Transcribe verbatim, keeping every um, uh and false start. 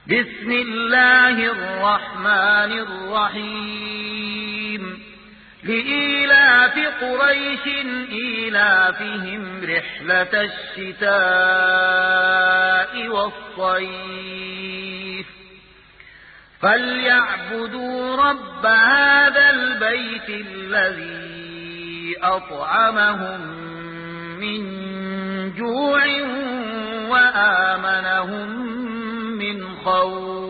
بسم الله الرحمن الرحيم لإيلاف قريش إيلافهم رحلة الشتاء والصيف فليعبدوا رب هذا البيت الذي أطعمهم من جوع وآمنهم من خوف.